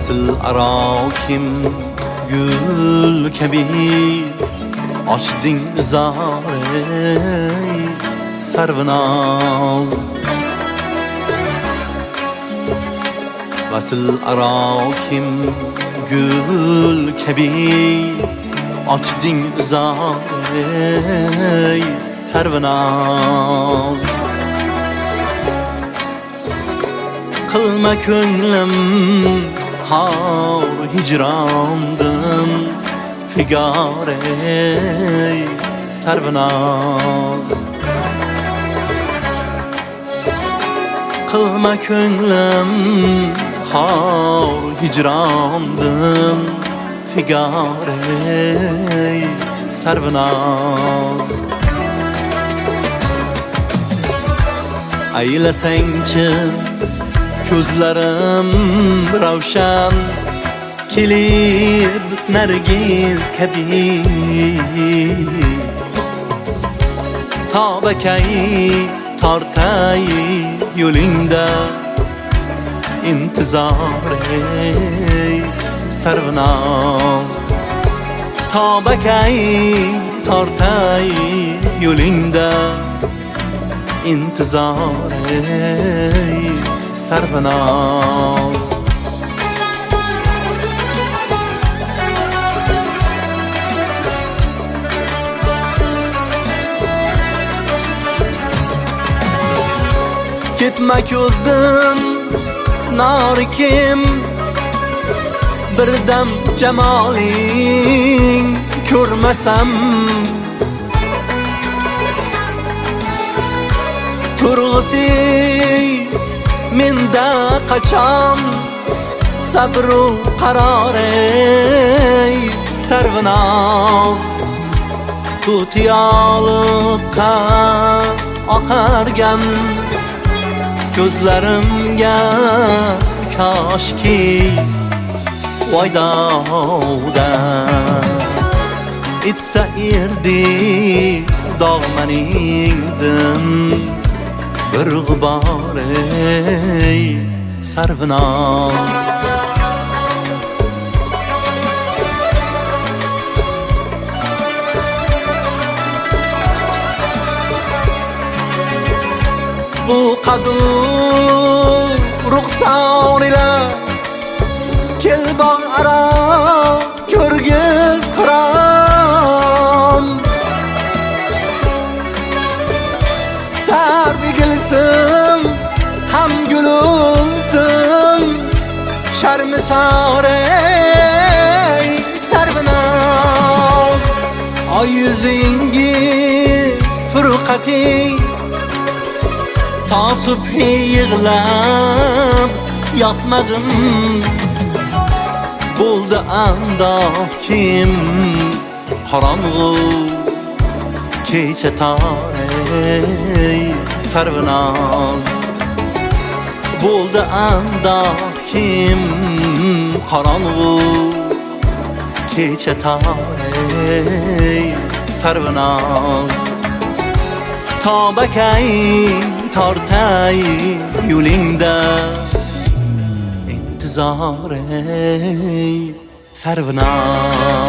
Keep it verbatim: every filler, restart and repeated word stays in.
Vasıl aro kim gül kabi ochding uzore sarvnaz. Vasıl aro kim gül kabi ochding uzore sarvnaz. Qilma ko'nglim har hijrondin figare sarvnaz. Qilma ko'nglim har hijrondin figare sarvnaz. Aylasangchi ko'zlarim ravshan kelib nargiz kabi tobakay tortay yo'lingda intizor sarvnaz. Tobakay tortay yo'lingda intizor sarvnaz. Ketma ko'zdan norikim birdam jamoling ko'rmasam turg'isi menda qachon sabru qaror sarvnaz. Tutiyoliqqa oqargan ko'zlarimga koshki voydovda itsa erdi dog'maningdin bir g'ubor sarvnaz. Bu qadu ruxsor ila kel bog' aro ko'rgiz xirom. Sarvigilsin ham gulumsin sharmisore sarvnaz. Oy yuzingiz furqati ta subhi yig'lab yotmadim. Bo'ldi andoq kim qorong'u kecha tore sarvnaz. Bo'ldi andoq kim qorong'u kecha tore sarvnaz. Tobakay tortay yo'lingda intizor sarvnaz.